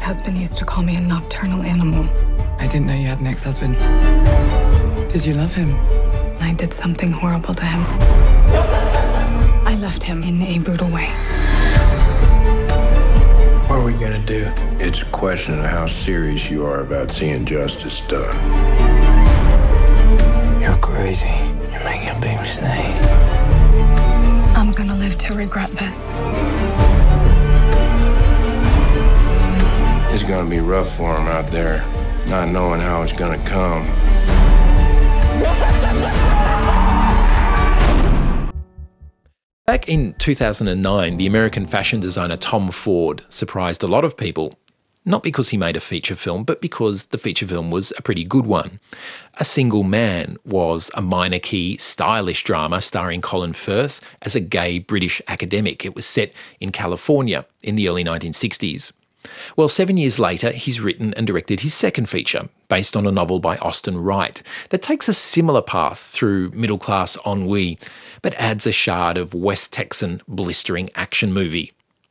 ex-husband used to call me a nocturnal animal. I didn't know you had an ex-husband. Did you love him? I did something horrible to him. I left him in a brutal way. What are we gonna do? It's a question of how serious you are about seeing justice done. You're crazy. You're making a big mistake. I'm gonna live to regret this. It's gonna be rough for him out there, not knowing how it's gonna come. Back in 2009, the American fashion designer Tom Ford surprised a lot of people, not because he made a feature film, but because the feature film was a pretty good one. A Single Man was a minor key, stylish drama starring Colin Firth as a gay British academic. It was set in California in the early 1960s. Well, 7 years later, he's written and directed his second feature, based on a novel by Austin Wright, that takes a similar path through middle-class ennui, but adds a shard of West Texan blistering action movie.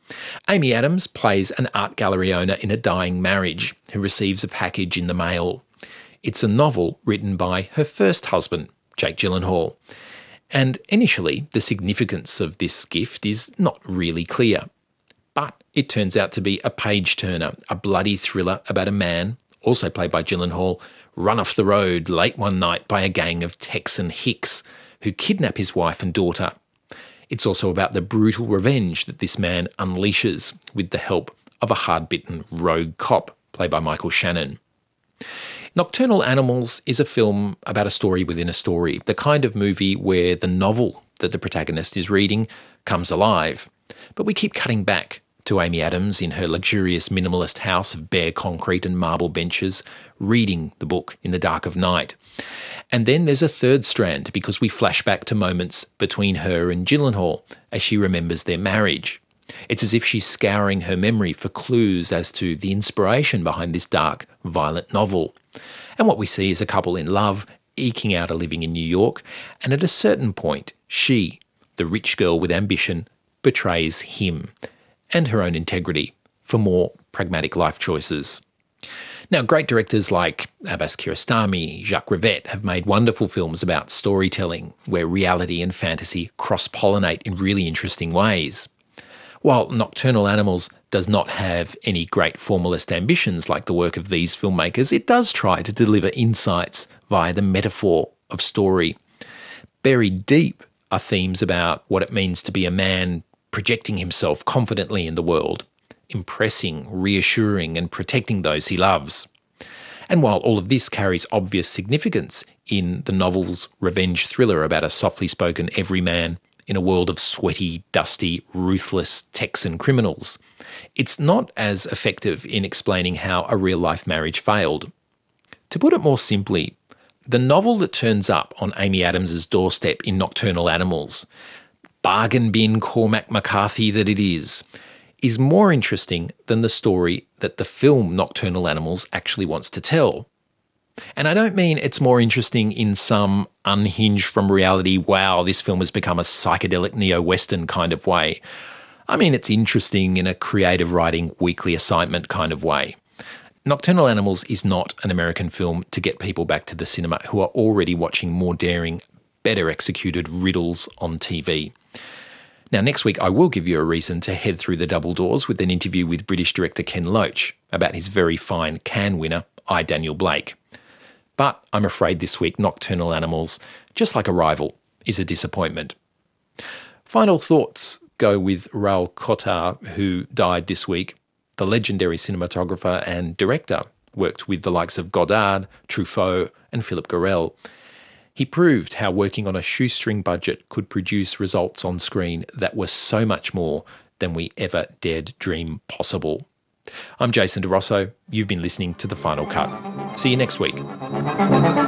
Amy Adams plays an art gallery owner in a dying marriage who receives a package in the mail. It's a novel written by her first husband, Jake Gyllenhaal. And initially, the significance of this gift is not really clear. But it turns out to be a page-turner, a bloody thriller about a man, also played by Gyllenhaal, run off the road late one night by a gang of Texan hicks who kidnap his wife and daughter. It's also about the brutal revenge that this man unleashes with the help of a hard-bitten rogue cop, played by Michael Shannon. Nocturnal Animals is a film about a story within a story, the kind of movie where the novel that the protagonist is reading comes alive. But we keep cutting back to Amy Adams in her luxurious minimalist house of bare concrete and marble benches, reading the book in the dark of night. And then there's a third strand because we flash back to moments between her and Gyllenhaal as she remembers their marriage. It's as if she's scouring her memory for clues as to the inspiration behind this dark, violent novel. And what we see is a couple in love, eking out a living in New York, and at a certain point, she, the rich girl with ambition, betrays him and her own integrity for more pragmatic life choices. Now, great directors like Abbas Kiarostami, Jacques Rivette have made wonderful films about storytelling where reality and fantasy cross-pollinate in really interesting ways. While Nocturnal Animals does not have any great formalist ambitions like the work of these filmmakers, it does try to deliver insights via the metaphor of story. Buried deep are themes about what it means to be a man projecting himself confidently in the world, impressing, reassuring and protecting those he loves. And while all of this carries obvious significance in the novel's revenge thriller about a softly spoken everyman in a world of sweaty, dusty, ruthless Texan criminals, it's not as effective in explaining how a real-life marriage failed. To put it more simply, the novel that turns up on Amy Adams's doorstep in Nocturnal Animals, bargain bin Cormac McCarthy that it is more interesting than the story that the film Nocturnal Animals actually wants to tell. And I don't mean it's more interesting in some unhinged from reality, wow, this film has become a psychedelic neo-Western kind of way. I mean it's interesting in a creative writing weekly assignment kind of way. Nocturnal Animals is not an American film to get people back to the cinema who are already watching more daring, better executed riddles on TV. Now, next week I will give you a reason to head through the double doors with an interview with British director Ken Loach about his very fine Cannes winner, I, Daniel Blake. But I'm afraid this week Nocturnal Animals, just like Arrival, is a disappointment. Final thoughts go with Raoul Cotard, who died this week. The legendary cinematographer and director worked with the likes of Godard, Truffaut and Philip Garrel. He proved how working on a shoestring budget could produce results on screen that were so much more than we ever dared dream possible. I'm Jason DeRosso. You've been listening to The Final Cut. See you next week.